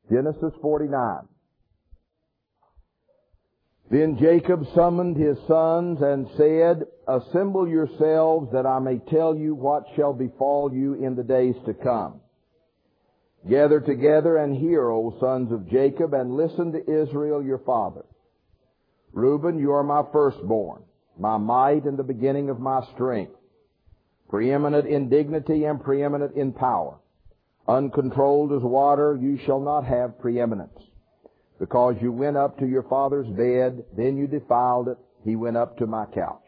Genesis 49. Then Jacob summoned his sons and said, Assemble yourselves that I may tell you what shall befall you in the days to come. Gather together and hear, O sons of Jacob, and listen to Israel your father. Reuben, you are my firstborn, my might and the beginning of my strength, preeminent in dignity and preeminent in power. Uncontrolled as water, you shall not have preeminence. Because you went up to your father's bed, then you defiled it, he went up to my couch.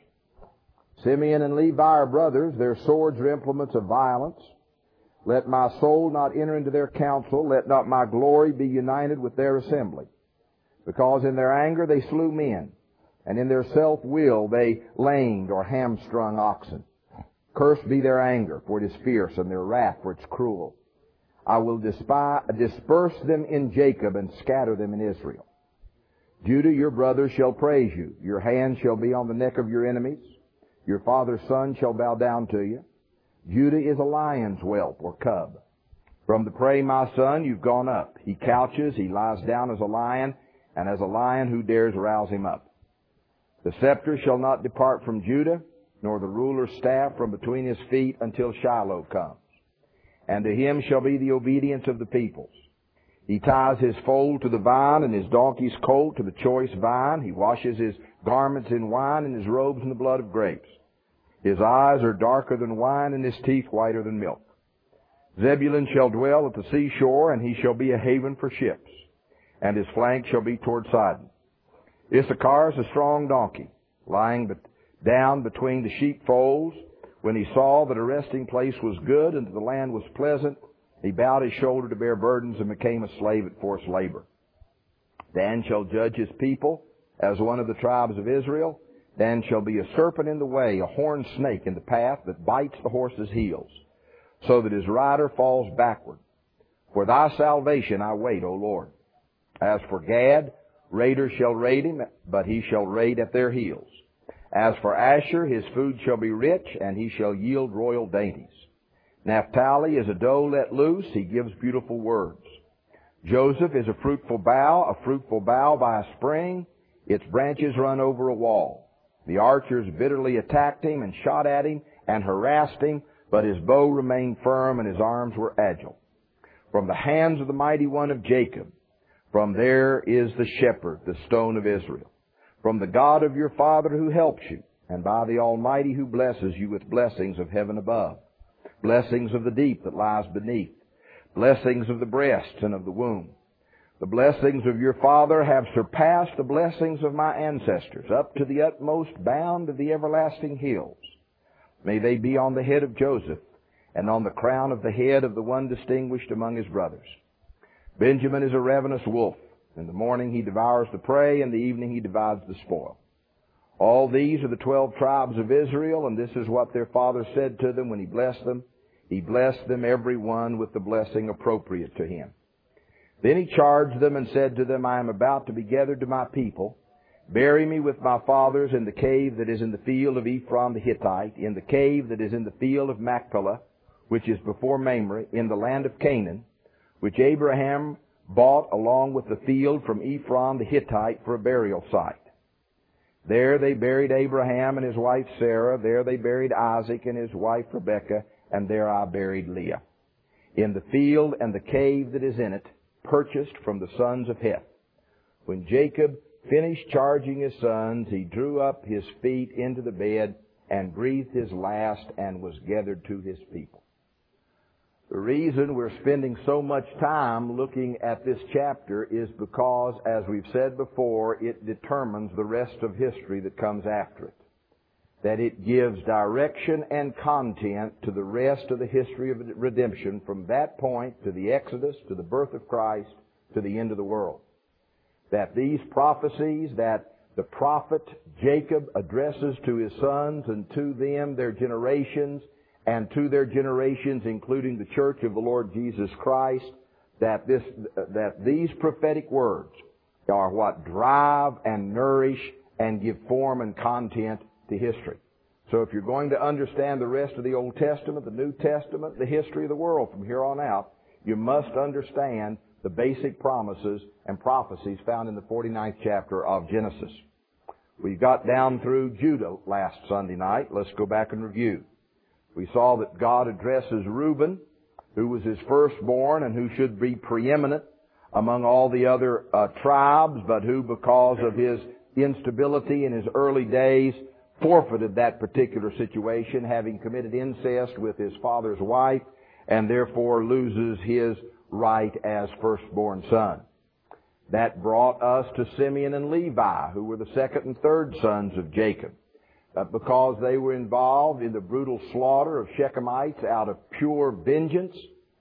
Simeon and Levi are brothers, their swords are implements of violence. Let my soul not enter into their counsel, let not my glory be united with their assembly. Because in their anger they slew men, and in their self-will they lamed or hamstrung oxen. Cursed be their anger, for it is fierce, and their wrath, for it is cruel. I will disperse them in Jacob and scatter them in Israel. Judah, your brother, shall praise you. Your hand shall be on the neck of your enemies. Your father's son shall bow down to you. Judah is a lion's whelp or cub. From the prey, my son, you've gone up. He couches, he lies down as a lion, and as a lion who dares rouse him up. The scepter shall not depart from Judah, nor the ruler's staff from between his feet until Shiloh comes. And to him shall be the obedience of the peoples. He ties his foal to the vine, and his donkey's colt to the choice vine. He washes his garments in wine, and his robes in the blood of grapes. His eyes are darker than wine, and his teeth whiter than milk. Zebulun shall dwell at the seashore, and he shall be a haven for ships, and his flank shall be toward Sidon. Issachar is a strong donkey, lying down between the sheepfolds. When he saw that a resting place was good and that the land was pleasant, he bowed his shoulder to bear burdens and became a slave at forced labor. Dan shall judge his people as one of the tribes of Israel. Dan shall be a serpent in the way, a horned snake in the path that bites the horse's heels, so that his rider falls backward. For thy salvation I wait, O Lord. As for Gad, raiders shall raid him, but he shall raid at their heels. As for Asher, his food shall be rich, and he shall yield royal dainties. Naphtali is a doe let loose, he gives beautiful words. Joseph is a fruitful bough by a spring, its branches run over a wall. The archers bitterly attacked him and shot at him and harassed him, but his bow remained firm and his arms were agile. From the hands of the mighty one of Jacob, from there is the shepherd, the stone of Israel. From the God of your father who helps you, and by the Almighty who blesses you with blessings of heaven above, blessings of the deep that lies beneath, blessings of the breasts and of the womb. The blessings of your father have surpassed the blessings of my ancestors, up to the utmost bound of the everlasting hills. May they be on the head of Joseph, and on the crown of the head of the one distinguished among his brothers. Benjamin is a ravenous wolf. In the morning he devours the prey, in the evening he divides the spoil. All these are the 12 tribes of Israel, and this is what their father said to them when he blessed them. He blessed them every one with the blessing appropriate to him. Then he charged them and said to them, I am about to be gathered to my people. Bury me with my fathers in the cave that is in the field of Ephron the Hittite, in the cave that is in the field of Machpelah, which is before Mamre, in the land of Canaan, which Abraham bought along with the field from Ephron the Hittite for a burial site. There they buried Abraham and his wife Sarah. There they buried Isaac and his wife Rebekah. And there I buried Leah. In the field and the cave that is in it, purchased from the sons of Heth. When Jacob finished charging his sons, he drew up his feet into the bed and breathed his last and was gathered to his people. The reason we're spending so much time looking at this chapter is because, as we've said before, it determines the rest of history that comes after it. That it gives direction and content to the rest of the history of redemption from that point to the Exodus, to the birth of Christ, to the end of the world. That these prophecies that the prophet Jacob addresses to his sons and to them, their generations, and to their generations, including the church of the Lord Jesus Christ, that these prophetic words are what drive and nourish and give form and content to history. So if you're going to understand the rest of the Old Testament, the New Testament, the history of the world from here on out, you must understand the basic promises and prophecies found in the 49th chapter of Genesis. We got down through Judah last Sunday night. Let's go back and review. We saw that God addresses Reuben, who was his firstborn and who should be preeminent among all the other tribes, but who, because of his instability in his early days, forfeited that particular situation, having committed incest with his father's wife, and therefore loses his right as firstborn son. That brought us to Simeon and Levi, who were the second and third sons of Jacob. Because they were involved in the brutal slaughter of Shechemites out of pure vengeance,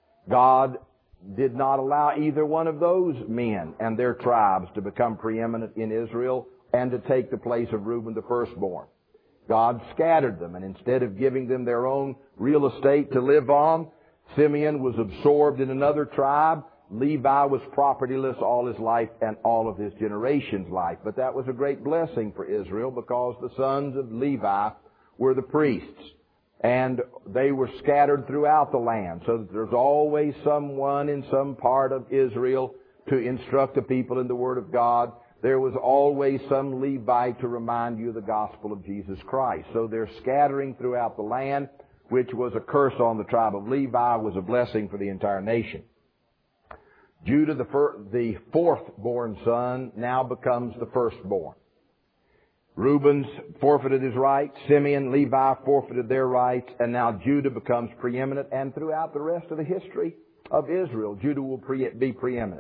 God did not allow either one of those men and their tribes to become preeminent in Israel and to take the place of Reuben the firstborn. God scattered them, and instead of giving them their own real estate to live on, Simeon was absorbed in another tribe. Levi was propertyless all his life and all of his generation's life. But that was a great blessing for Israel because the sons of Levi were the priests. And they were scattered throughout the land, so that there's always someone in some part of Israel to instruct the people in the Word of God. There was always some Levite to remind you of the gospel of Jesus Christ. So their scattering throughout the land, which was a curse on the tribe of Levi, was a blessing for the entire nation. Judah, the fourth-born son, now becomes the firstborn. Reuben's forfeited his rights. Simeon, Levi forfeited their rights. And now Judah becomes preeminent. And throughout the rest of the history of Israel, Judah will be preeminent.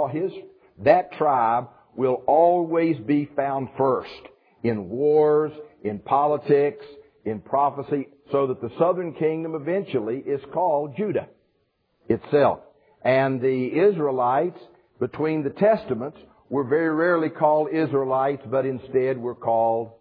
That tribe will always be found first in wars, in politics, in prophecy, so that the southern kingdom eventually is called Judah itself. And the Israelites, between the Testaments, were very rarely called Israelites, but instead were called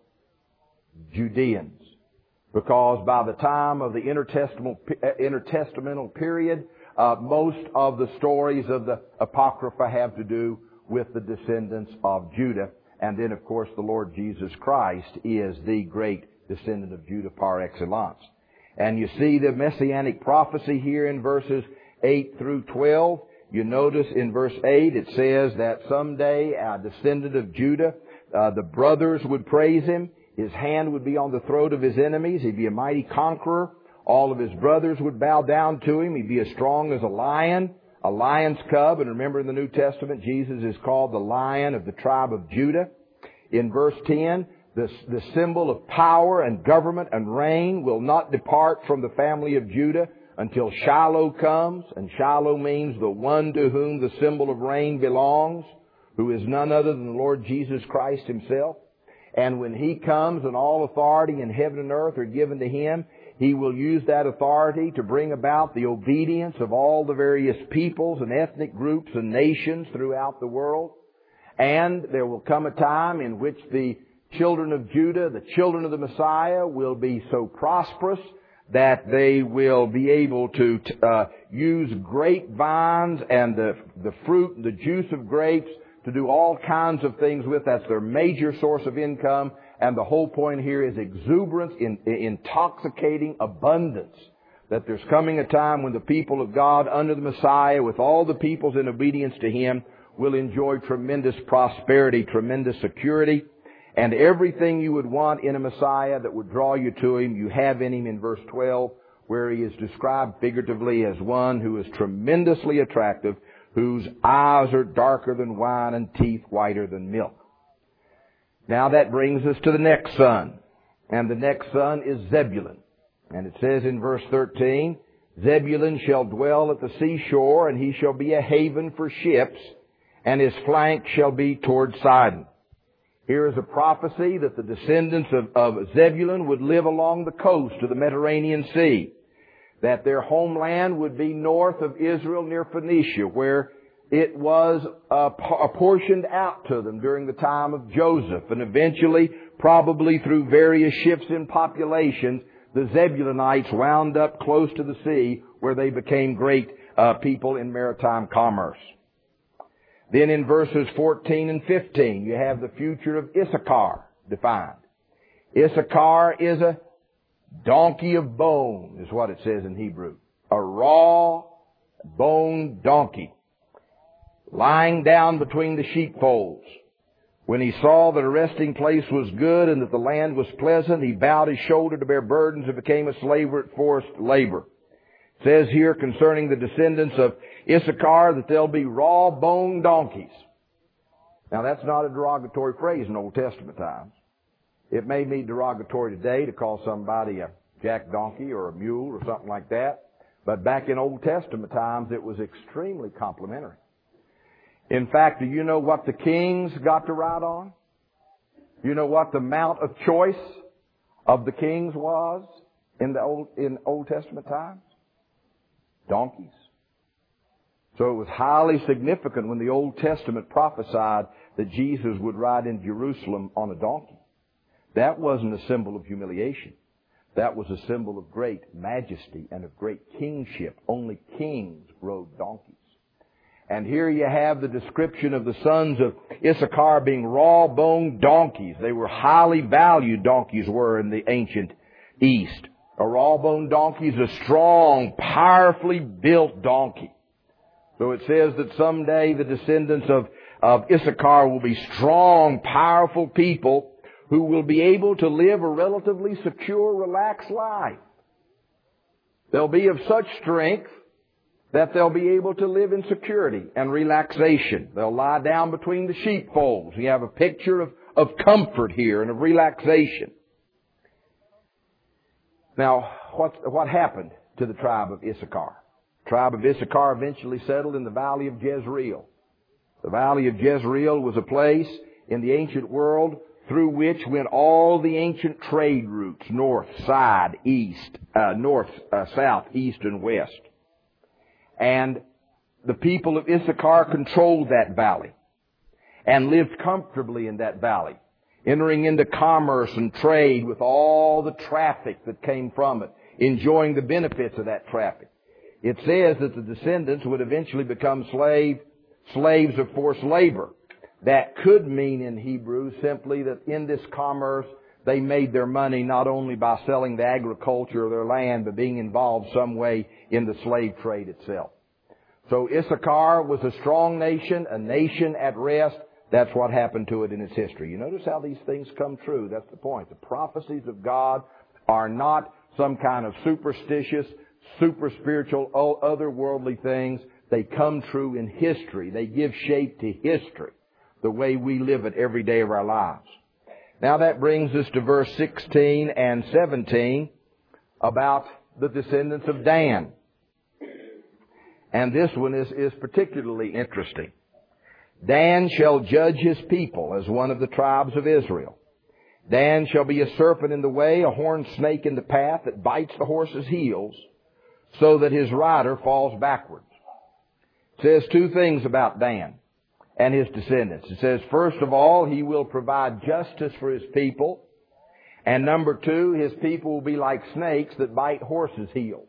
Judeans. Because by the time of the intertestamental period, most of the stories of the Apocrypha have to do with the descendants of Judah. And then, of course, the Lord Jesus Christ is the great descendant of Judah par excellence. And you see the messianic prophecy here in verses 8 through 12. You notice in verse 8 it says that someday a descendant of Judah, the brothers would praise him. His hand would be on the throat of his enemies. He'd be a mighty conqueror. All of his brothers would bow down to him. He'd be as strong as a lion's cub. And remember in the New Testament, Jesus is called the Lion of the tribe of Judah. In verse 10, the symbol of power and government and reign will not depart from the family of Judah until Shiloh comes. And Shiloh means the one to whom the symbol of reign belongs, who is none other than the Lord Jesus Christ himself. And when he comes and all authority in heaven and earth are given to him, he will use that authority to bring about the obedience of all the various peoples and ethnic groups and nations throughout the world. And there will come a time in which the children of Judah, the children of the Messiah, will be so prosperous that they will be able to use grapevines and the fruit and the juice of grapes to do all kinds of things with. That's their major source of income. And the whole point here is exuberance, intoxicating abundance. That there's coming a time when the people of God under the Messiah, with all the peoples in obedience to him, will enjoy tremendous prosperity, tremendous security. And everything you would want in a Messiah that would draw you to him, you have in him in verse 12, where he is described figuratively as one who is tremendously attractive, whose eyes are darker than wine and teeth whiter than milk. Now that brings us to the next son. And the next son is Zebulun. And it says in verse 13, Zebulun shall dwell at the seashore, and he shall be a haven for ships, and his flank shall be toward Sidon. Here is a prophecy that the descendants of Zebulun would live along the coast of the Mediterranean Sea, that their homeland would be north of Israel near Phoenicia, where it was apportioned out to them during the time of Joseph, and eventually, probably through various shifts in populations, the Zebulunites wound up close to the sea, where they became great people in maritime commerce. Then in verses 14 and 15, you have the future of Issachar defined. Issachar is a donkey of bone, is what it says in Hebrew. A raw, boned donkey. lying down between the sheepfolds. When he saw that a resting place was good and that the land was pleasant, he bowed his shoulder to bear burdens and became a slave at forced labor. It says here concerning the descendants of Issachar that they'll be raw-boned donkeys. Now that's not a derogatory phrase in Old Testament times. It may be derogatory today to call somebody a jack donkey or a mule or something like that. But back in Old Testament times, it was extremely complimentary. In fact, do you know what the kings got to ride on? You know what the mount of choice of the kings was in Old Testament times? Donkeys. So it was highly significant when the Old Testament prophesied that Jesus would ride in Jerusalem on a donkey. That wasn't a symbol of humiliation. That was a symbol of great majesty and of great kingship. Only kings rode donkeys. And here you have the description of the sons of Issachar being raw-boned donkeys. They were highly valued, donkeys were in the ancient East. A raw-boned donkey is a strong, powerfully built donkey. So it says that someday the descendants of Issachar will be strong, powerful people who will be able to live a relatively secure, relaxed life. They'll be of such strength that they'll be able to live in security and relaxation. They'll lie down between the sheepfolds. You have a picture of comfort here and of relaxation. Now, what happened to the tribe of Issachar? The tribe of Issachar eventually settled in the valley of Jezreel. The valley of Jezreel was a place in the ancient world through which went all the ancient trade routes, north, south, east, and west. And the people of Issachar controlled that valley and lived comfortably in that valley, entering into commerce and trade with all the traffic that came from it, enjoying the benefits of that traffic. It says that the descendants would eventually become slaves of forced labor. That could mean in Hebrew simply that in this commerce they made their money not only by selling the agriculture of their land, but being involved some way in the slave trade itself. So Issachar was a strong nation, a nation at rest. That's what happened to it in its history. You notice how these things come true. That's the point. The prophecies of God are not some kind of superstitious, super spiritual, otherworldly things. They come true in history. They give shape to history, the way we live it every day of our lives. Now that brings us to verse 16 and 17 about the descendants of Dan. And this one is particularly interesting. Dan shall judge his people as one of the tribes of Israel. Dan shall be a serpent in the way, a horned snake in the path that bites the horse's heels, so that his rider falls backwards. It says two things about Dan and his descendants. It says, first of all, he will provide justice for his people. And number two, his people will be like snakes that bite horses' heels.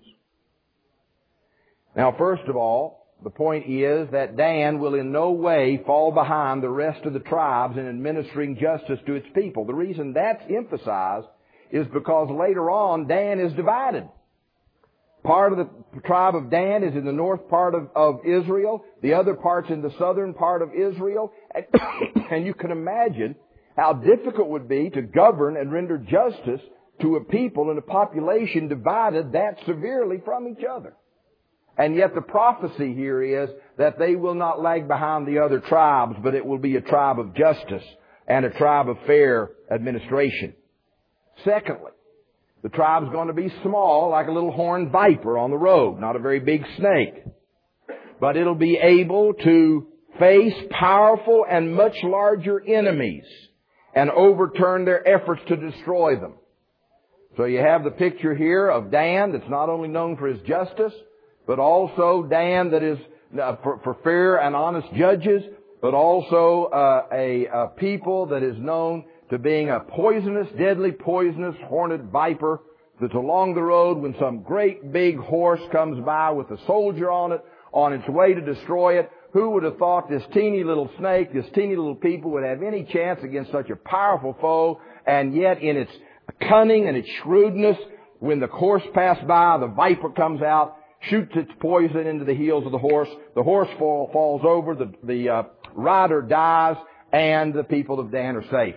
Now, first of all, the point is that Dan will in no way fall behind the rest of the tribes in administering justice to its people. The reason that's emphasized is because later on Dan is divided. Part of the tribe of Dan is in the north part of Israel. The other part's in the southern part of Israel. And you can imagine how difficult it would be to govern and render justice to a people and a population divided that severely from each other. And yet the prophecy here is that they will not lag behind the other tribes, but it will be a tribe of justice and a tribe of fair administration. Secondly, the tribe's going to be small, like a little horned viper on the road, not a very big snake. But it'll be able to face powerful and much larger enemies and overturn their efforts to destroy them. So you have the picture here of Dan that's not only known for his justice, but also Dan that is for fair and honest judges, but also a people that is known to being a poisonous, deadly, poisonous, horned viper that's along the road when some great big horse comes by with a soldier on it, on its way to destroy it. Who would have thought this teeny little snake, this teeny little people would have any chance against such a powerful foe? And yet in its cunning and its shrewdness, when the horse passed by, the viper comes out, shoots its poison into the heels of the horse. The horse falls over, the rider dies, and the people of Dan are safe.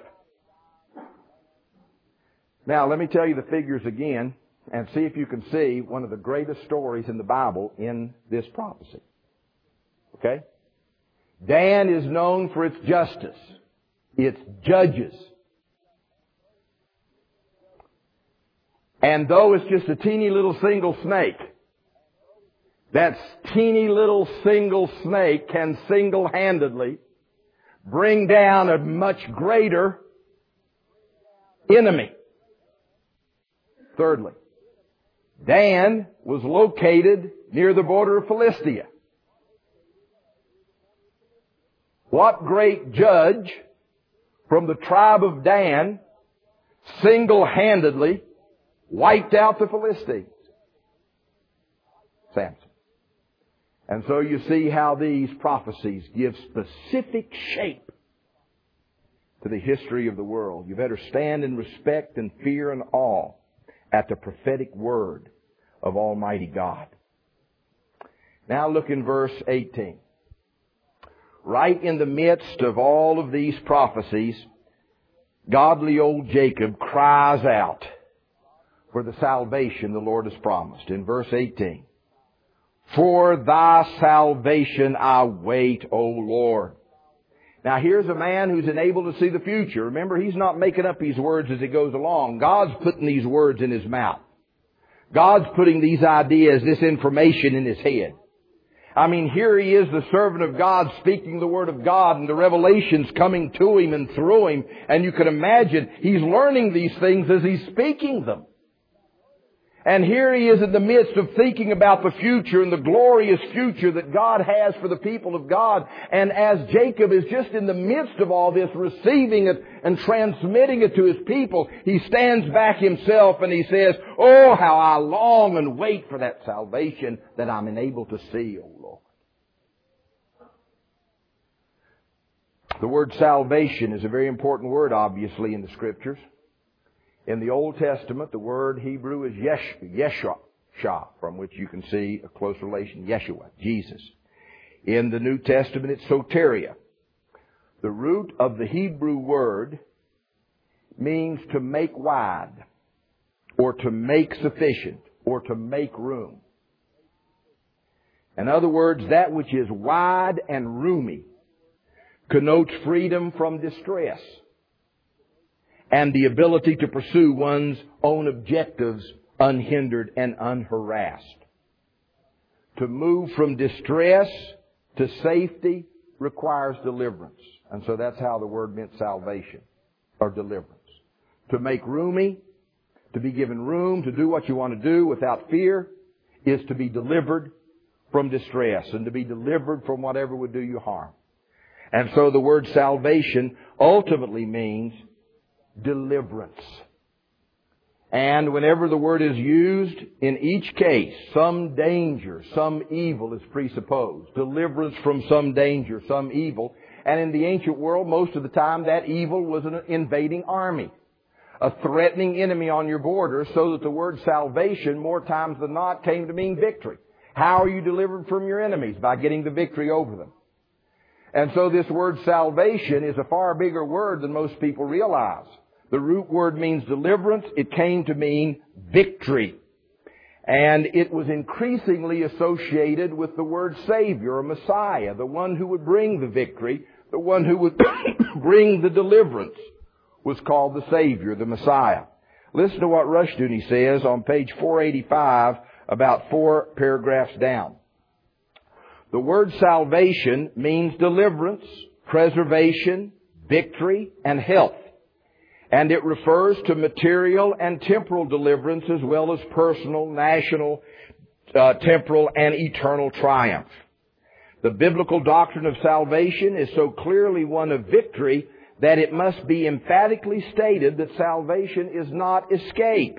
Now, let me tell you the figures again and see if you can see one of the greatest stories in the Bible in this prophecy. Okay? Dan is known for its justice, its judges. And though it's just a teeny little single snake, that teeny little single snake can single-handedly bring down a much greater enemy. Thirdly, Dan was located near the border of Philistia. What great judge from the tribe of Dan single-handedly wiped out the Philistines? Samson. And so you see how these prophecies give specific shape to the history of the world. You better stand in respect and fear and awe at the prophetic word of Almighty God. Now look in verse 18. Right in the midst of all of these prophecies, godly old Jacob cries out for the salvation the Lord has promised. In verse 18, "For thy salvation I wait, O Lord." Now here's a man who's enabled to see the future. Remember, he's not making up these words as he goes along. God's putting these words in his mouth. God's putting these ideas, this information in his head. I mean, here he is, the servant of God, speaking the Word of God, and the revelations coming to him and through him. And you can imagine he's learning these things as he's speaking them. And here he is in the midst of thinking about the future and the glorious future that God has for the people of God. And as Jacob is just in the midst of all this, receiving it and transmitting it to his people, he stands back himself and he says, "Oh, how I long and wait for that salvation that I'm enabled to see, O Lord." The word salvation is a very important word, obviously, in the Scriptures. In the Old Testament, the word Hebrew is Yeshua, from which you can see a close relation, Yeshua, Jesus. In the New Testament, it's soteria. The root of the Hebrew word means to make wide, or to make sufficient, or to make room. In other words, that which is wide and roomy connotes freedom from distress and the ability to pursue one's own objectives unhindered and unharassed. To move from distress to safety requires deliverance. And so that's how the word meant salvation, or deliverance. To make roomy, to be given room to do what you want to do without fear, is to be delivered from distress and to be delivered from whatever would do you harm. And so the word salvation ultimately means deliverance. And whenever the word is used, in each case, some danger, some evil is presupposed. Deliverance from some danger, some evil. And in the ancient world, most of the time, that evil was an invading army, a threatening enemy on your border, so that the word salvation, more times than not, came to mean victory. How are you delivered from your enemies? By getting the victory over them. And so this word salvation is a far bigger word than most people realize. The root word means deliverance. It came to mean victory. And it was increasingly associated with the word Savior or Messiah, the one who would bring the victory, the one who would bring the deliverance, was called the Savior, the Messiah. Listen to what Rushdoony says on page 485, about 4 paragraphs down. The word salvation means deliverance, preservation, victory, and health. And it refers to material and temporal deliverance as well as personal, national, temporal, and eternal triumph. The biblical doctrine of salvation is so clearly one of victory that it must be emphatically stated that salvation is not escape.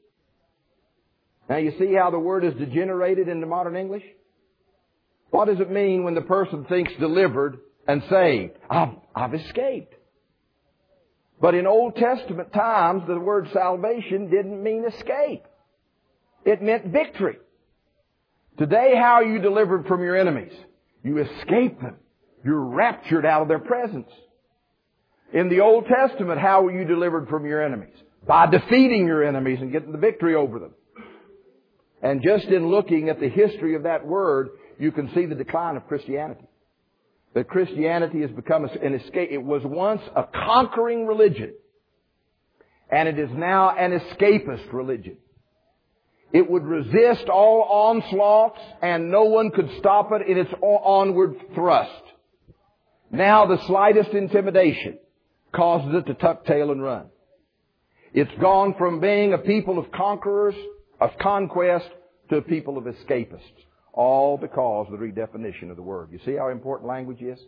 Now you see how the word is degenerated into modern English? What does it mean when the person thinks delivered and saved? I've escaped. But in Old Testament times, the word salvation didn't mean escape. It meant victory. Today, how are you delivered from your enemies? You escape them. You're raptured out of their presence. In the Old Testament, how were you delivered from your enemies? By defeating your enemies and getting the victory over them. And just in looking at the history of that word, you can see the decline of Christianity. That Christianity has become an escape. It was once a conquering religion. And it is now an escapist religion. It would resist all onslaughts and no one could stop it in its onward thrust. Now the slightest intimidation causes it to tuck tail and run. It's gone from being a people of conquerors, of conquest, to a people of escapists. All because of the redefinition of the word. You see how important language is?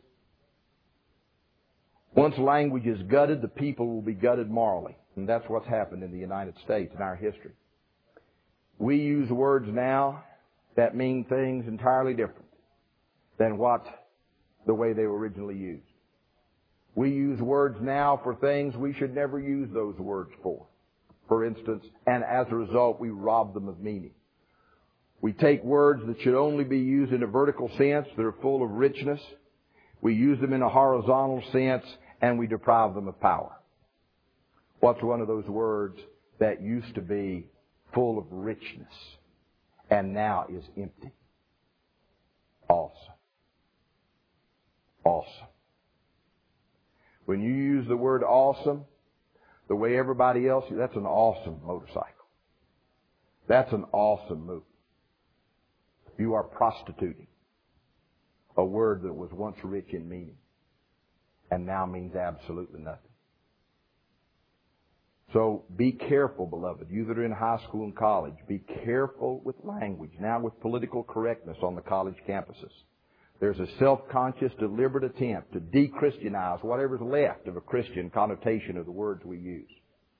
Once language is gutted, the people will be gutted morally. And that's what's happened in the United States in our history. We use words now that mean things entirely different than the way they were originally used. We use words now for things we should never use those words for instance, and as a result, we rob them of meaning. We take words that should only be used in a vertical sense, that are full of richness. We use them in a horizontal sense, and we deprive them of power. What's one of those words that used to be full of richness and now is empty? Awesome. Awesome. When you use the word awesome, the way everybody else, that's an awesome motorcycle. That's an awesome move. You are prostituting a word that was once rich in meaning and now means absolutely nothing. So be careful, beloved. You that are in high school and college, be careful with language. Now with political correctness on the college campuses. There's a self-conscious, deliberate attempt to de-Christianize whatever's left of a Christian connotation of the words we use.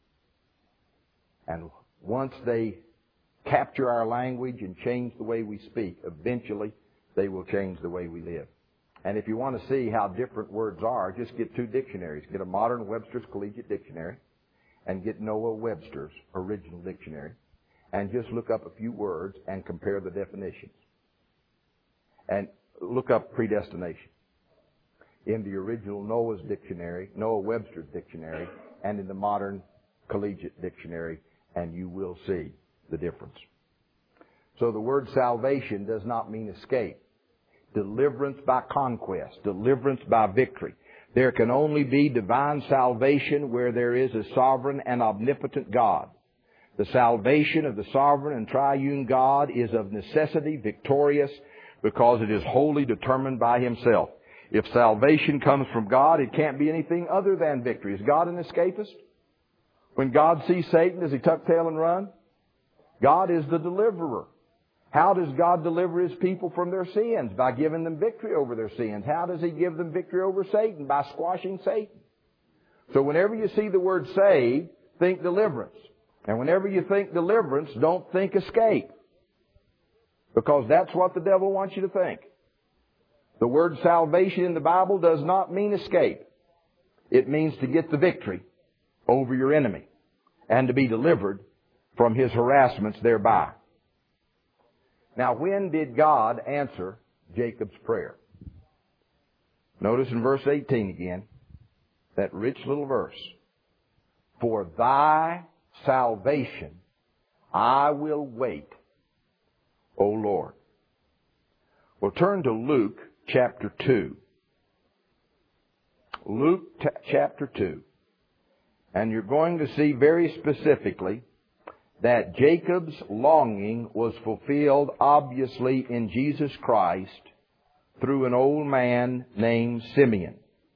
And once they capture our language and change the way we speak, eventually they will change the way we live. And if you want to see how different words are, just get 2 dictionaries. Get a modern Webster's Collegiate Dictionary and get Noah Webster's original dictionary and just look up a few words and compare the definitions. And look up predestination in the original Noah's dictionary, Noah Webster's dictionary, and in the modern Collegiate Dictionary, and you will see the difference. So the word salvation does not mean escape. Deliverance by conquest, deliverance by victory. There can only be divine salvation where there is a sovereign and omnipotent God. The salvation of the sovereign and triune God is of necessity victorious because it is wholly determined by Himself. If salvation comes from God, it can't be anything other than victory. Is God an escapist? When God sees Satan, does He tuck tail and run? God is the deliverer. How does God deliver His people from their sins? By giving them victory over their sins. How does He give them victory over Satan? By squashing Satan. So whenever you see the word saved, think deliverance. And whenever you think deliverance, don't think escape. Because that's what the devil wants you to think. The word salvation in the Bible does not mean escape. It means to get the victory over your enemy and to be delivered from his harassments thereby. Now, when did God answer Jacob's prayer? Notice in verse 18 again, that rich little verse. For thy salvation I will wait, O Lord. Well, turn to Luke chapter 2. Luke chapter 2. And you're going to see very specifically that Jacob's longing was fulfilled obviously in Jesus Christ through an old man named Simeon.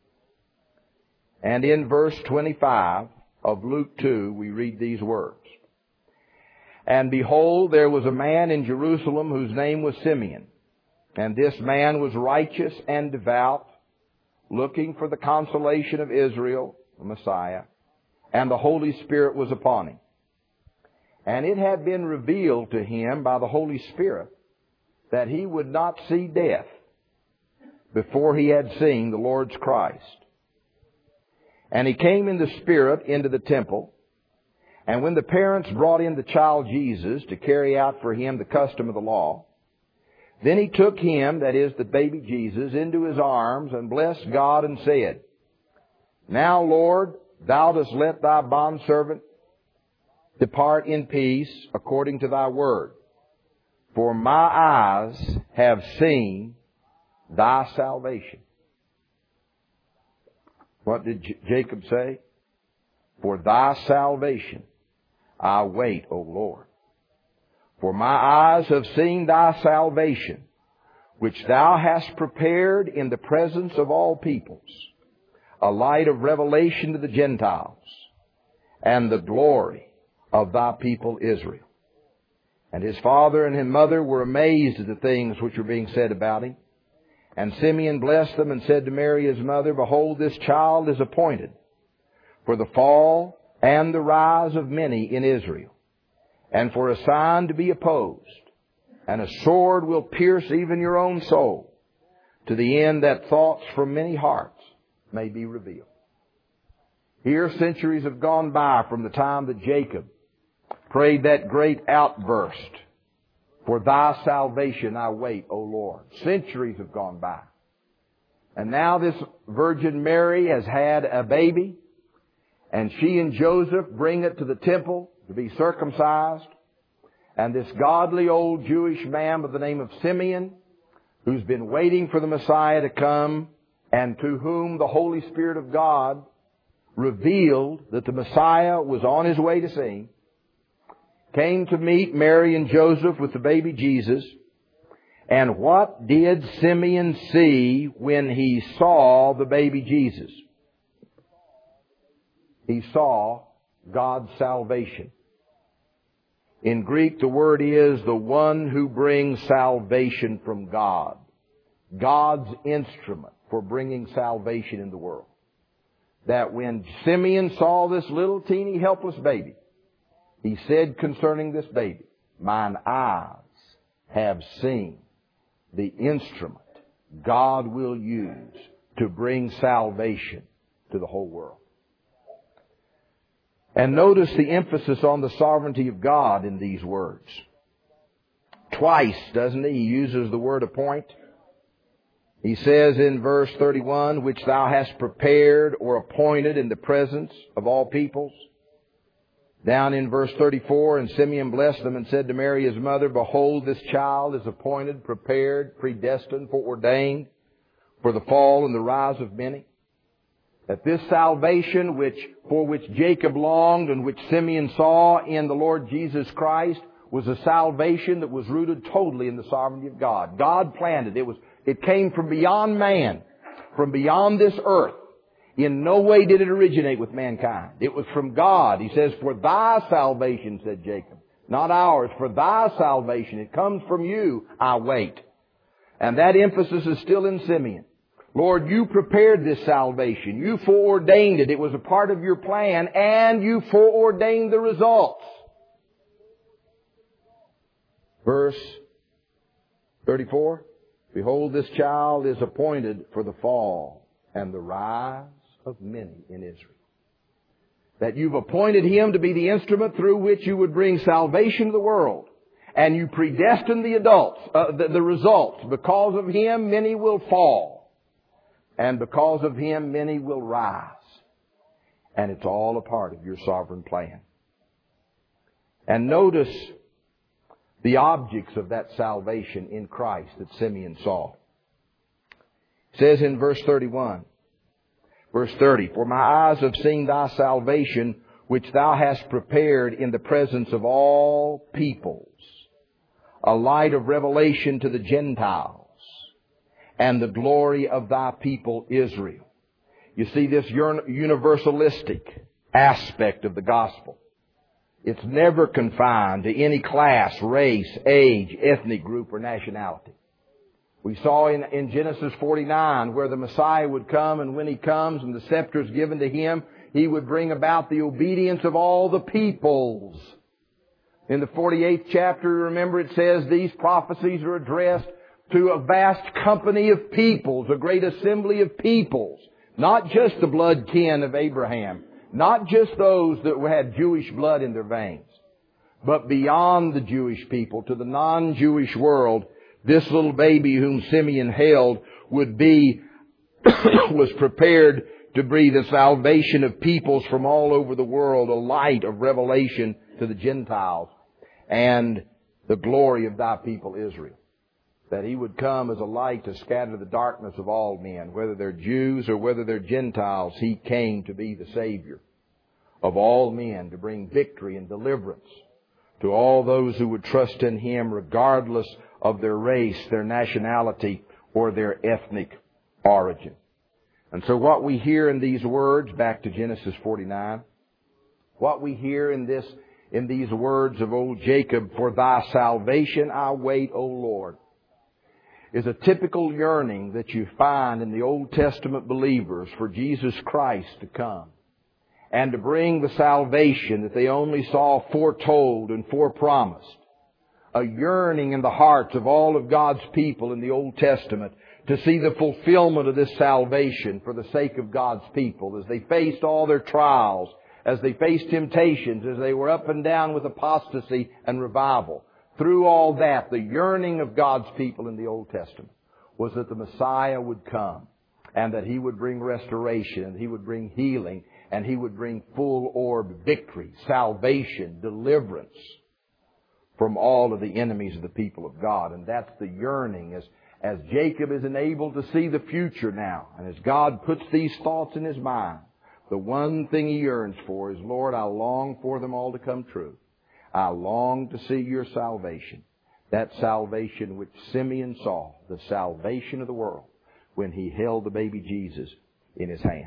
And in verse 25 of Luke 2, we read these words. And behold, there was a man in Jerusalem whose name was Simeon. And this man was righteous and devout, looking for the consolation of Israel, the Messiah. And the Holy Spirit was upon him. And it had been revealed to him by the Holy Spirit that he would not see death before he had seen the Lord's Christ. And he came in the Spirit into the temple. And when the parents brought in the child Jesus to carry out for him the custom of the law, Then he took him, that is the baby Jesus, into his arms and blessed God and said, Now, Lord, thou dost let thy bondservant depart in peace according to thy word. For my eyes have seen thy salvation. What did Jacob say? For thy salvation I wait, O Lord. For my eyes have seen thy salvation, which thou hast prepared in the presence of all peoples, a light of revelation to the Gentiles, and the glory of thy people Israel. And his father and his mother were amazed at the things which were being said about him. And Simeon blessed them and said to Mary his mother, Behold, this child is appointed for the fall and the rise of many in Israel, and for a sign to be opposed, and a sword will pierce even your own soul, to the end that thoughts from many hearts may be revealed. Here centuries have gone by from the time that Jacob prayed that great outburst, For thy salvation I wait, O Lord. Centuries have gone by. And now this Virgin Mary has had a baby, and she and Joseph bring it to the temple to be circumcised. And this godly old Jewish man by the name of Simeon, who's been waiting for the Messiah to come, and to whom the Holy Spirit of God revealed that the Messiah was on his way to see him, came to meet Mary and Joseph with the baby Jesus. And what did Simeon see when he saw the baby Jesus? He saw God's salvation. In Greek, the word is the one who brings salvation from God. God's instrument for bringing salvation in the world. That when Simeon saw this little teeny helpless baby, he said concerning this baby, mine eyes have seen the instrument God will use to bring salvation to the whole world. And notice the emphasis on the sovereignty of God in these words. Twice, doesn't he? He uses the word appoint. He says in verse 31, which thou hast prepared or appointed in the presence of all peoples. Down in verse 34, and Simeon blessed them and said to Mary his mother, Behold, this child is appointed, prepared, predestined, foreordained for the fall and the rise of many. That this salvation for which Jacob longed and which Simeon saw in the Lord Jesus Christ was a salvation that was rooted totally in the sovereignty of God. God planned it. It came from beyond man, from beyond this earth. In no way did it originate with mankind. It was from God. He says, for thy salvation, said Jacob. Not ours, for thy salvation. It comes from you, I wait. And that emphasis is still in Simeon. Lord, you prepared this salvation. You foreordained it. It was a part of your plan, and you foreordained the results. Verse 34, Behold, this child is appointed for the fall and the rise of many in Israel. That you've appointed him to be the instrument through which you would bring salvation to the world. And you predestined the results. Because of him, many will fall. And because of him, many will rise. And it's all a part of your sovereign plan. And notice the objects of that salvation in Christ that Simeon saw. It says in verse 31, verse 30, For my eyes have seen thy salvation, which thou hast prepared in the presence of all peoples, a light of revelation to the Gentiles, and the glory of thy people Israel. You see this universalistic aspect of the gospel. It's never confined to any class, race, age, ethnic group, or nationality. We saw in Genesis 49 where the Messiah would come, and when He comes and the scepter is given to Him, He would bring about the obedience of all the peoples. In the 48th chapter, remember it says these prophecies are addressed to a vast company of peoples, a great assembly of peoples. Not just the blood kin of Abraham. Not just those that had Jewish blood in their veins. But beyond the Jewish people, to the non-Jewish world, this little baby whom Simeon held would be, was prepared to be the salvation of peoples from all over the world, a light of revelation to the Gentiles, and the glory of thy people Israel. That He would come as a light to scatter the darkness of all men, whether they're Jews or whether they're Gentiles. He came to be the Savior of all men, to bring victory and deliverance to all those who would trust in Him, regardless of their race, their nationality, or their ethnic origin. And so what we hear in these words, back to Genesis 49, what we hear in these words of old Jacob, for thy salvation I wait, O Lord, is a typical yearning that you find in the Old Testament believers for Jesus Christ to come and to bring the salvation that they only saw foretold and forepromised. A yearning in the hearts of all of God's people in the Old Testament to see the fulfillment of this salvation for the sake of God's people as they faced all their trials, as they faced temptations, as they were up and down with apostasy and revival. Through all that, the yearning of God's people in the Old Testament was that the Messiah would come and that He would bring restoration and He would bring healing and He would bring full orb victory, salvation, deliverance from all of the enemies of the people of God. And that's the yearning as Jacob is enabled to see the future now. And as God puts these thoughts in his mind, the one thing he yearns for is, Lord, I long for them all to come true. I long to see your salvation. That salvation which Simeon saw, the salvation of the world, when he held the baby Jesus in his hands.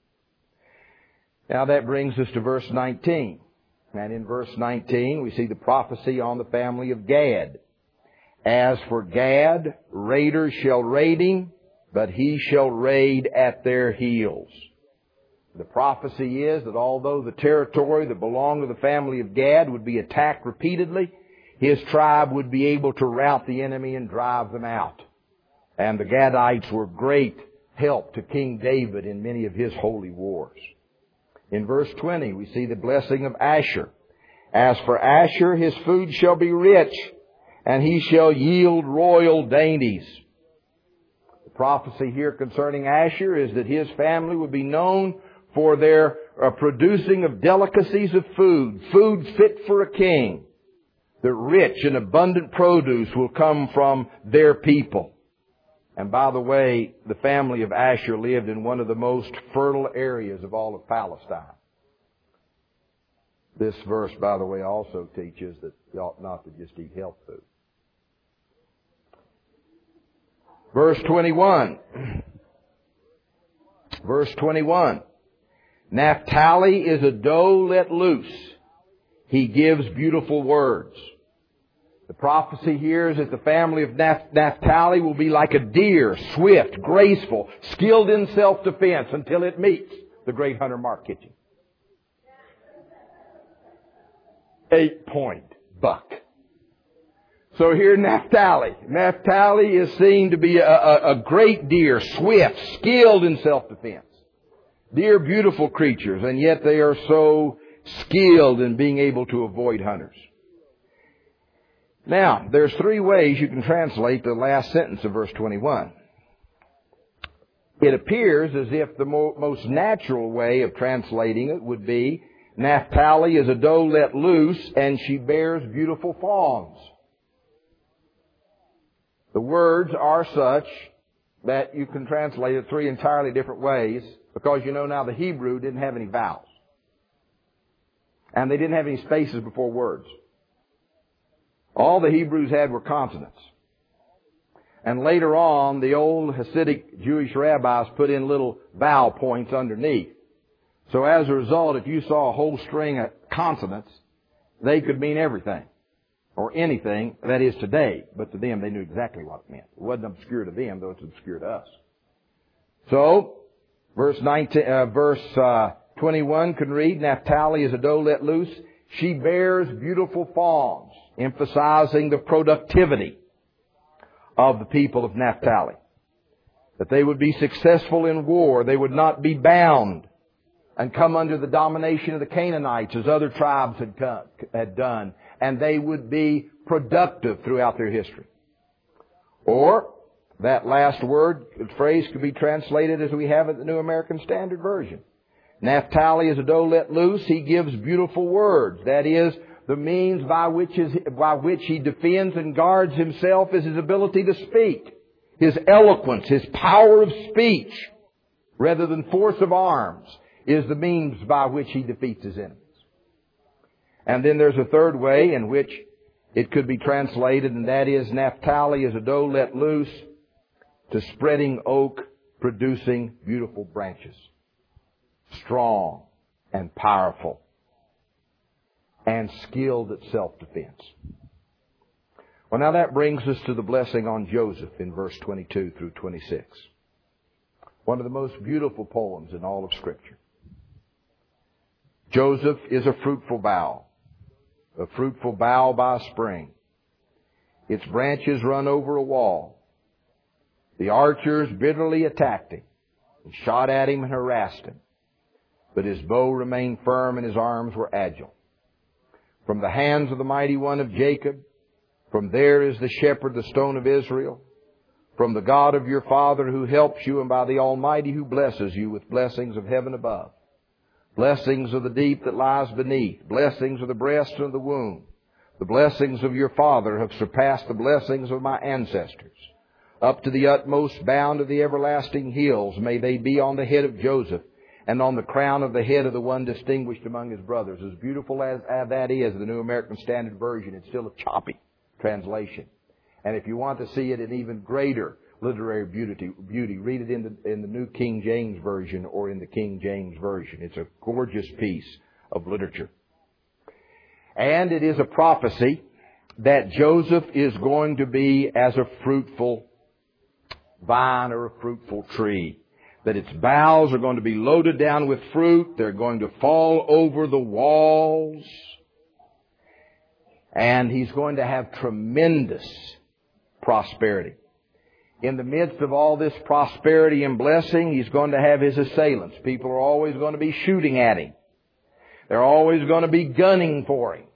Now that brings us to verse 19. And in verse 19 we see the prophecy on the family of Gad. As for Gad, raiders shall raid him, but he shall raid at their heels. The prophecy is that although the territory that belonged to the family of Gad would be attacked repeatedly, his tribe would be able to rout the enemy and drive them out. And the Gadites were great help to King David in many of his holy wars. In verse 20, we see the blessing of Asher. As for Asher, his food shall be rich, and he shall yield royal dainties. The prophecy here concerning Asher is that his family would be known for their producing of delicacies of food, food fit for a king. The rich and abundant produce will come from their people. And by the way, the family of Asher lived in one of the most fertile areas of all of Palestine. This verse, by the way, also teaches that you ought not to just eat health food. Verse 21. Verse 21. Naphtali is a doe let loose. He gives beautiful words. The prophecy here is that the family of Naphtali will be like a deer, swift, graceful, skilled in self-defense until it meets the great hunter Mark Kitchen. 8-point buck. So here Naphtali is seen to be a great deer, swift, skilled in self-defense. Deer, beautiful creatures, and yet they are so skilled in being able to avoid hunters. Now, there's 3 ways you can translate the last sentence of verse 21. It appears as if the most natural way of translating it would be, Naphtali is a doe let loose, and she bears beautiful fawns. The words are such that you can translate it 3 entirely different ways, because you know now the Hebrew didn't have any vowels. And they didn't have any spaces before words. All the Hebrews had were consonants. And later on, the old Hasidic Jewish rabbis put in little vowel points underneath. So as a result, if you saw a whole string of consonants, they could mean everything. Or anything that is today. But to them, they knew exactly what it meant. It wasn't obscure to them, though it's obscure to us. So, verse 21 can read, Naphtali is a doe let loose. She bears beautiful fawns, emphasizing the productivity of the people of Naphtali. That they would be successful in war. They would not be bound and come under the domination of the Canaanites as other tribes had done. And they would be productive throughout their history. Or that last phrase could be translated as we have it in the New American Standard Version. Naphtali is a doe let loose. He gives beautiful words. That is, the means by which he defends and guards himself is his ability to speak. His eloquence, his power of speech, rather than force of arms, is the means by which he defeats his enemies. And then there's a third way in which it could be translated, and that is, Naphtali is a doe let loose to spreading oak, producing beautiful branches. Strong and powerful and skilled at self-defense. Well, now that brings us to the blessing on Joseph in verse 22 through 26. One of the most beautiful poems in all of Scripture. Joseph is a fruitful bough by a spring. Its branches run over a wall. The archers bitterly attacked him and shot at him and harassed him. But his bow remained firm and his arms were agile. From the hands of the mighty one of Jacob, from there is the shepherd, the stone of Israel, from the God of your father who helps you, and by the Almighty who blesses you with blessings of heaven above, blessings of the deep that lies beneath, blessings of the breast and of the womb. The blessings of your father have surpassed the blessings of my ancestors. Up to the utmost bound of the everlasting hills may they be on the head of Joseph, and on the crown of the head of the one distinguished among his brothers. As beautiful as that is, the New American Standard Version, it's still a choppy translation. And if you want to see it in even greater literary beauty, read it in the New King James Version or in the King James Version. It's a gorgeous piece of literature. And it is a prophecy that Joseph is going to be as a fruitful vine or a fruitful tree. That its boughs are going to be loaded down with fruit. They're going to fall over the walls. And he's going to have tremendous prosperity. In the midst of all this prosperity and blessing, he's going to have his assailants. People are always going to be shooting at him. They're always going to be gunning for him.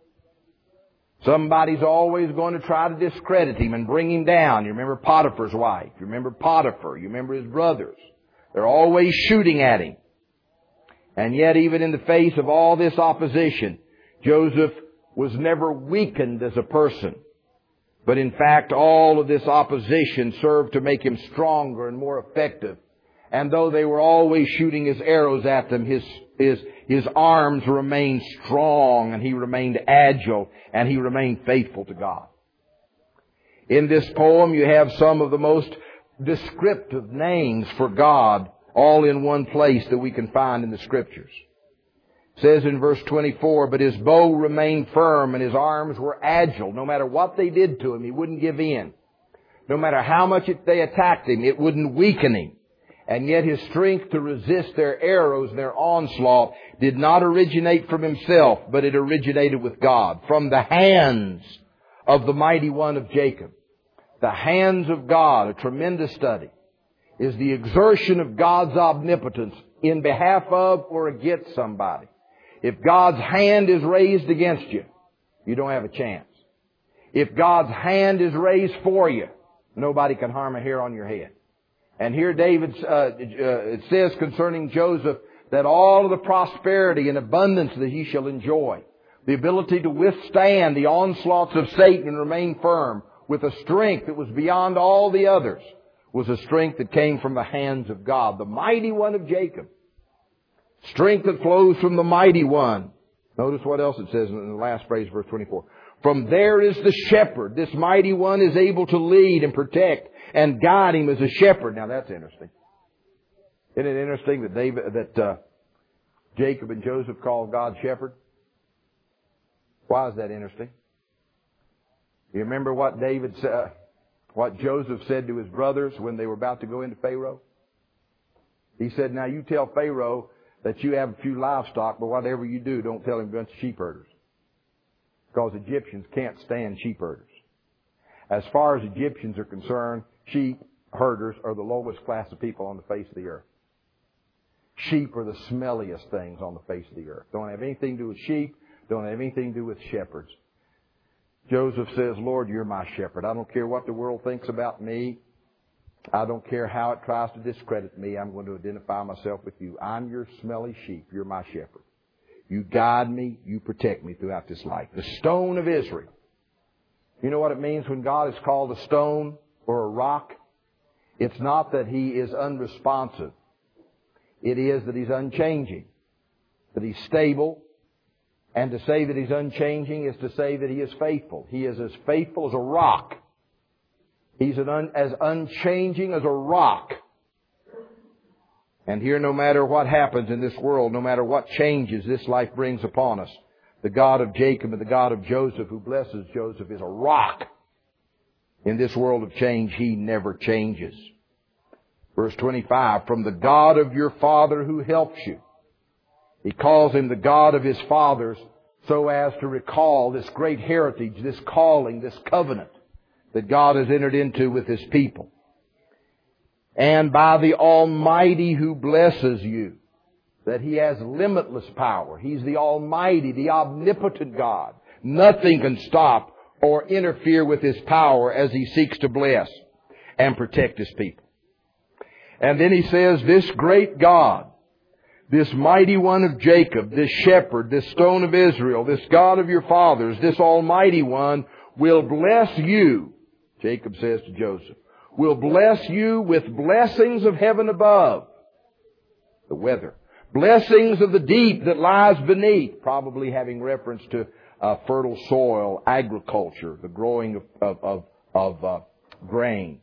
Somebody's always going to try to discredit him and bring him down. You remember Potiphar's wife. You remember Potiphar. You remember his brothers. They're always shooting at him. And yet, even in the face of all this opposition, Joseph was never weakened as a person. But in fact, all of this opposition served to make him stronger and more effective. And though they were always shooting his arrows at them, his arms remained strong, and he remained agile, and he remained faithful to God. In this poem, you have some of the most descriptive names for God all in one place that we can find in the Scriptures. It says in verse 24, but his bow remained firm and his arms were agile. No matter what they did to him, he wouldn't give in. No matter how much they attacked him, it wouldn't weaken him. And yet his strength to resist their arrows and their onslaught did not originate from himself, but it originated with God, from the hands of the mighty one of Jacob. The hands of God, a tremendous study, is the exertion of God's omnipotence in behalf of or against somebody. If God's hand is raised against you, you don't have a chance. If God's hand is raised for you, nobody can harm a hair on your head. And here it says concerning Joseph that all of the prosperity and abundance that he shall enjoy, the ability to withstand the onslaughts of Satan and remain firm with a strength that was beyond all the others, was a strength that came from the hands of God, the mighty one of Jacob. Strength that flows from the mighty one. Notice what else it says in the last phrase, verse 24. From there is the shepherd. This mighty one is able to lead and protect and guide him as a shepherd. Now that's interesting. Isn't it interesting that Jacob and Joseph called God shepherd? Why is that interesting? You remember what what Joseph said to his brothers when they were about to go into Pharaoh? He said, now you tell Pharaoh that you have a few livestock, but whatever you do, don't tell him a bunch of sheep herders. Because Egyptians can't stand sheep herders. As far as Egyptians are concerned, sheep herders are the lowest class of people on the face of the earth. Sheep are the smelliest things on the face of the earth. Don't have anything to do with sheep. Don't have anything to do with shepherds. Joseph says, Lord, you're my shepherd. I don't care what the world thinks about me. I don't care how it tries to discredit me. I'm going to identify myself with you. I'm your smelly sheep. You're my shepherd. You guide me. You protect me throughout this life. The stone of Israel. You know what it means when God is called a stone or a rock? It's not that He is unresponsive. It is that He's unchanging, that He's stable. And to say that He's unchanging is to say that He is faithful. He is as faithful as a rock. He's as unchanging as a rock. And here, no matter what happens in this world, no matter what changes this life brings upon us, the God of Jacob and the God of Joseph, who blesses Joseph, is a rock. In this world of change, He never changes. Verse 25, from the God of your father who helps you. He calls Him the God of his fathers so as to recall this great heritage, this calling, this covenant that God has entered into with His people. And by the Almighty who blesses you, that He has limitless power. He's the Almighty, the omnipotent God. Nothing can stop or interfere with His power as He seeks to bless and protect His people. And then He says, this great God, this mighty one of Jacob, this shepherd, this stone of Israel, this God of your fathers, this Almighty One will bless you, Jacob says to Joseph, will bless you with blessings of heaven above, the weather, blessings of the deep that lies beneath, probably having reference to fertile soil, agriculture, the growing of grain.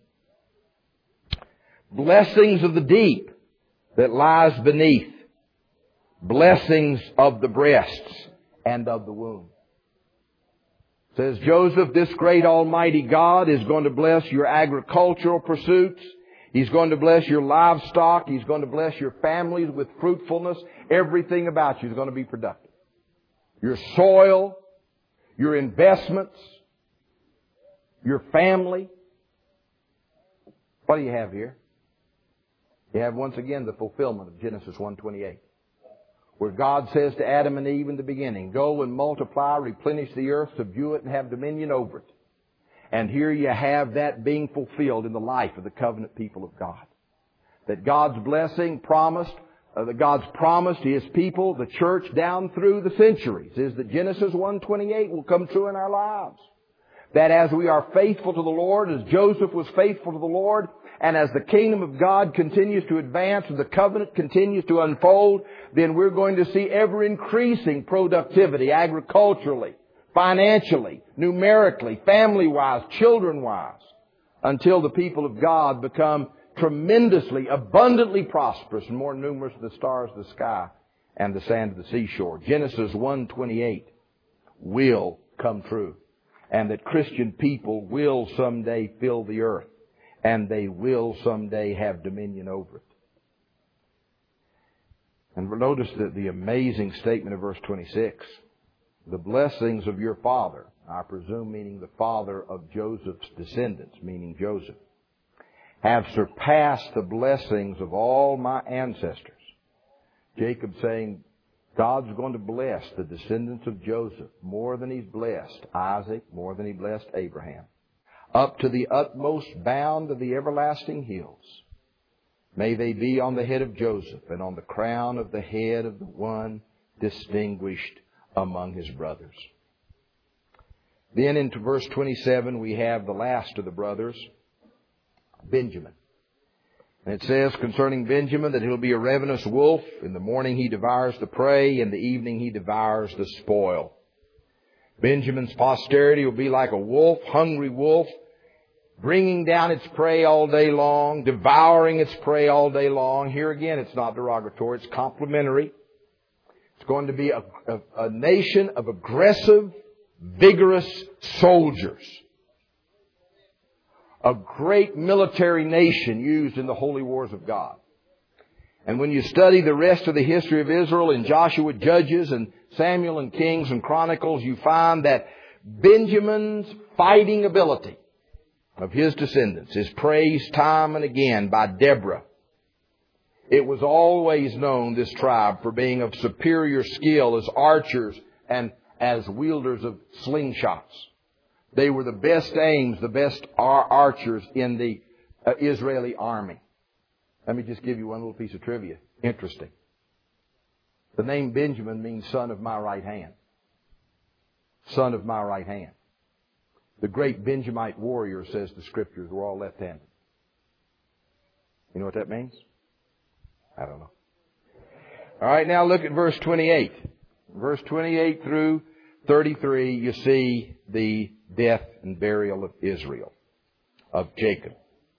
Blessings of the deep that lies beneath. Blessings of the breasts and of the womb. Says Joseph, this great almighty God is going to bless your agricultural pursuits. He's going to bless your livestock. He's going to bless your families with fruitfulness. Everything about you is going to be productive. Your soil, your investments, your family. What do you have here? You have once again the fulfillment of Genesis 1:28. Where God says to Adam and Eve in the beginning, go and multiply, replenish the earth, subdue it, and have dominion over it. And here you have that being fulfilled in the life of the covenant people of God. That God's blessing promised, that God's promise to His people, the church down through the centuries, is that Genesis 1:28 will come true in our lives. That as we are faithful to the Lord, as Joseph was faithful to the Lord, and as the kingdom of God continues to advance and the covenant continues to unfold, then we're going to see ever increasing productivity agriculturally, financially, numerically, family-wise, children-wise, until the people of God become tremendously, abundantly prosperous and more numerous than the stars of the sky and the sand of the seashore. Genesis 1:28 will come true. And that Christian people will someday fill the earth. And they will someday have dominion over it. And notice that the amazing statement of verse 26. The blessings of your father, I presume meaning the father of Joseph's descendants, meaning Joseph, have surpassed the blessings of all my ancestors. Jacob saying, God's going to bless the descendants of Joseph more than He's blessed Isaac, more than He blessed Abraham. Up to the utmost bound of the everlasting hills. May they be on the head of Joseph and on the crown of the head of the one distinguished among his brothers. Then into verse 27 we have the last of the brothers, Benjamin. And it says concerning Benjamin that he'll be a ravenous wolf. In the morning he devours the prey. In the evening he devours the spoil. Benjamin's posterity will be like a wolf, hungry wolf, bringing down its prey all day long, devouring its prey all day long. Here again, it's not derogatory. It's complimentary. It's going to be a nation of aggressive, vigorous soldiers. A great military nation used in the holy wars of God. And when you study the rest of the history of Israel in Joshua, Judges, and Samuel and Kings and Chronicles, you find that Benjamin's fighting ability of his descendants is praised time and again by Deborah. It was always known, this tribe, for being of superior skill as archers and as wielders of slingshots. They were the best aims, the best archers in the Israeli army. Let me just give you one little piece of trivia. Interesting. The name Benjamin means son of my right hand. Son of my right hand. The great Benjamite warrior, says the Scriptures, were all left-handed. You know what that means? I don't know. All right, now look at verse 28. Verse 28 through 33, you see the death and burial of Israel, of Jacob.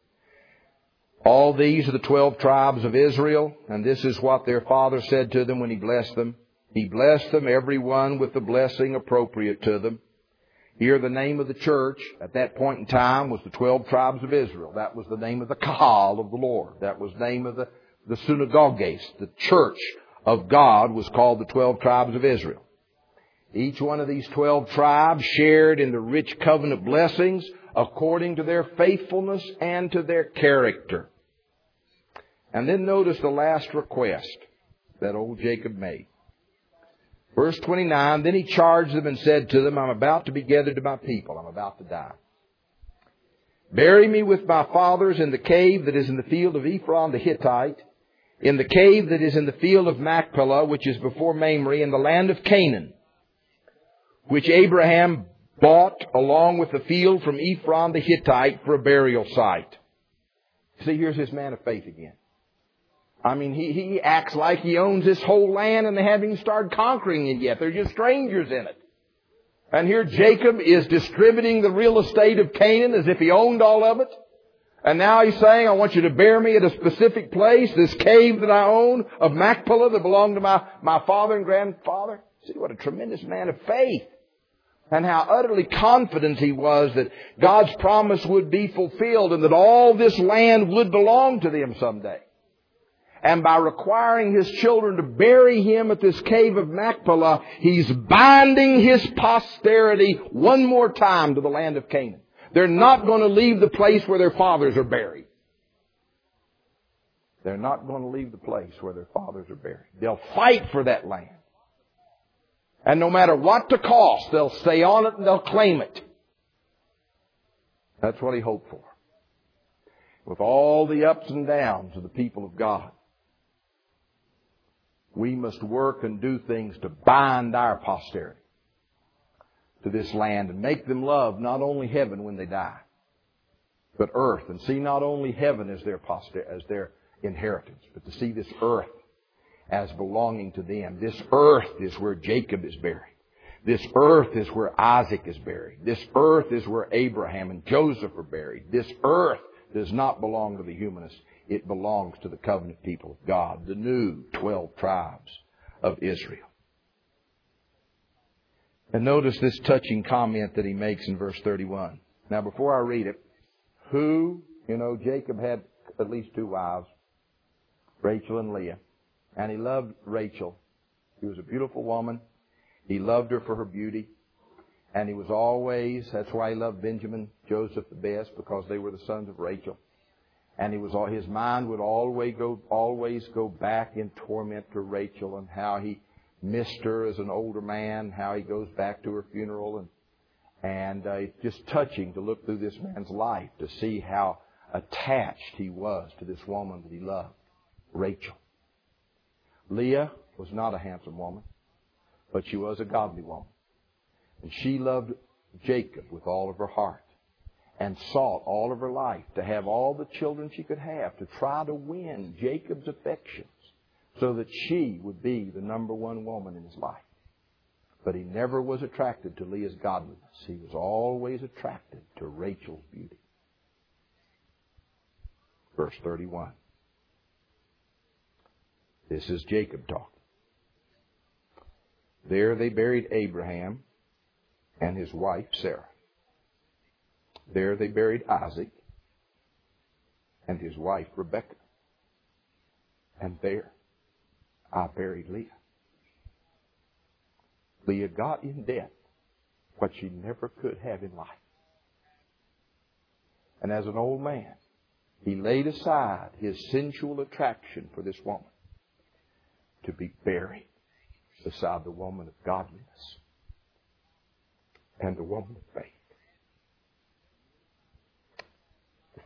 All these are the 12 tribes of Israel, and this is what their father said to them when he blessed them. He blessed them, every one with the blessing appropriate to them. Here the name of the church at that point in time was the 12 tribes of Israel. That was the name of the Kahal of the Lord. That was the name of the synagogues. The church of God was called the 12 tribes of Israel. Each one of these 12 tribes shared in the rich covenant blessings according to their faithfulness and to their character. And then notice the last request that old Jacob made. Verse 29, then he charged them and said to them, I'm about to be gathered to my people. I'm about to die. Bury me with my fathers in the cave that is in the field of Ephron the Hittite, in the cave that is in the field of Machpelah, which is before Mamre, in the land of Canaan, which Abraham bought along with the field from Ephron the Hittite for a burial site. See, here's this man of faith again. I mean, he acts like he owns this whole land and they haven't even started conquering it yet. They're just strangers in it. And here Jacob is distributing the real estate of Canaan as if he owned all of it. And now he's saying, I want you to bury me at a specific place, this cave that I own of Machpelah that belonged to my father and grandfather. See, what a tremendous man of faith. And how utterly confident he was that God's promise would be fulfilled and that all this land would belong to them someday. And by requiring his children to bury him at this cave of Machpelah, he's binding his posterity one more time to the land of Canaan. They're not going to leave the place where their fathers are buried. They're not going to leave the place where their fathers are buried. They'll fight for that land. And no matter what the cost, they'll stay on it and they'll claim it. That's what he hoped for. With all the ups and downs of the people of God, we must work and do things to bind our posterity to this land and make them love not only heaven when they die, but earth. And see not only heaven as their inheritance, but to see this earth as belonging to them. This earth is where Jacob is buried. This earth is where Isaac is buried. This earth is where Abraham and Joseph are buried. This earth does not belong to the humanists. It belongs to the covenant people of God, the new 12 tribes of Israel. And notice this touching comment that he makes in verse 31. Now, before I read it, Jacob had at least 2 wives, Rachel and Leah. And he loved Rachel. She was a beautiful woman. He loved her for her beauty. And he was always, that's why he loved Benjamin, Joseph the best, because they were the sons of Rachel. And his mind would always go back in torment to Rachel and how he missed her as an older man, how he goes back to her funeral. And it's just touching to look through this man's life to see how attached he was to this woman that he loved, Rachel. Leah was not a handsome woman, but she was a godly woman. And she loved Jacob with all of her heart and sought all of her life to have all the children she could have, to try to win Jacob's affections so that she would be the number one woman in his life. But he never was attracted to Leah's godliness. He was always attracted to Rachel's beauty. Verse 31. This is Jacob talking. There they buried Abraham and his wife Sarah. There they buried Isaac and his wife Rebekah. And there I buried Leah. Leah got in death what she never could have in life. And as an old man, he laid aside his sensual attraction for this woman to be buried beside the woman of godliness and the woman of faith.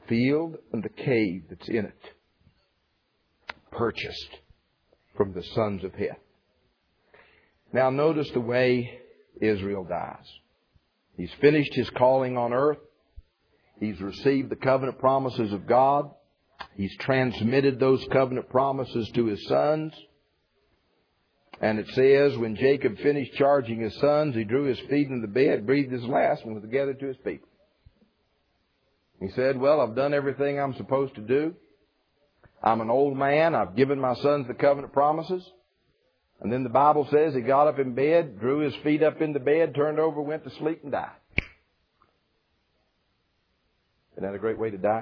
field and the cave that's in it, purchased from the sons of Heth. Now notice the way Israel dies. He's finished his calling on earth. He's received the covenant promises of God. He's transmitted those covenant promises to his sons. And it says, when Jacob finished charging his sons, he drew his feet into the bed, breathed his last, and was gathered to his people. He said, well, I've done everything I'm supposed to do. I'm an old man. I've given my sons the covenant promises. And then the Bible says he got up in bed, drew his feet up in the bed, turned over, went to sleep, and died. Isn't that a great way to die?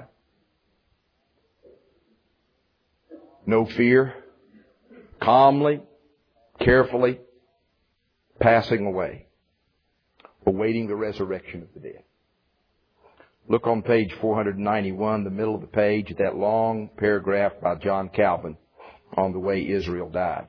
No fear. Calmly, carefully, passing away, awaiting the resurrection of the dead. Look on page 491, the middle of the page, that long paragraph by John Calvin on the way Israel died.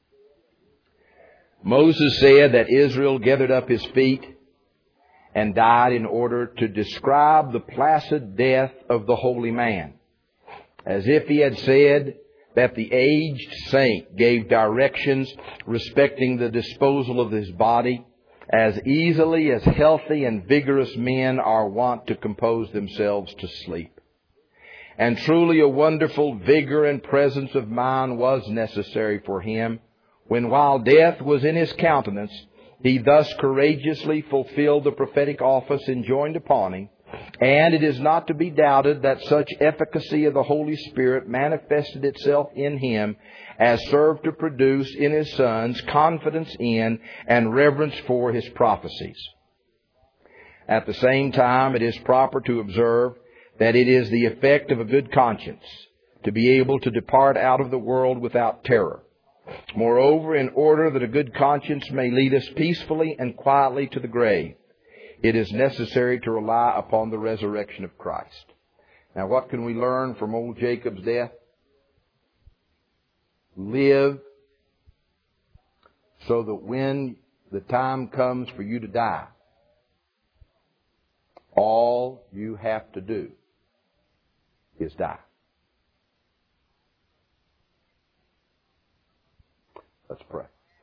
Moses said that Israel gathered up his feet and died in order to describe the placid death of the holy man, as if he had said that the aged saint gave directions respecting the disposal of his body as easily as healthy and vigorous men are wont to compose themselves to sleep. And truly a wonderful vigor and presence of mind was necessary for him, when while death was in his countenance, he thus courageously fulfilled the prophetic office enjoined upon him. And it is not to be doubted that such efficacy of the Holy Spirit manifested itself in him as served to produce in his sons confidence in and reverence for his prophecies. At the same time, it is proper to observe that it is the effect of a good conscience to be able to depart out of the world without terror. Moreover, in order that a good conscience may lead us peacefully and quietly to the grave, it is necessary to rely upon the resurrection of Christ. Now, what can we learn from old Jacob's death? Live so that when the time comes for you to die, all you have to do is die. Let's pray.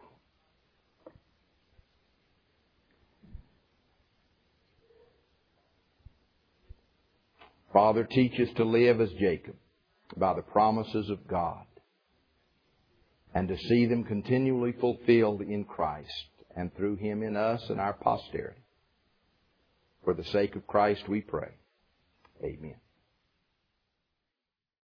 Father, teach us to live as Jacob by the promises of God and to see them continually fulfilled in Christ and through Him in us and our posterity. For the sake of Christ we pray. Amen.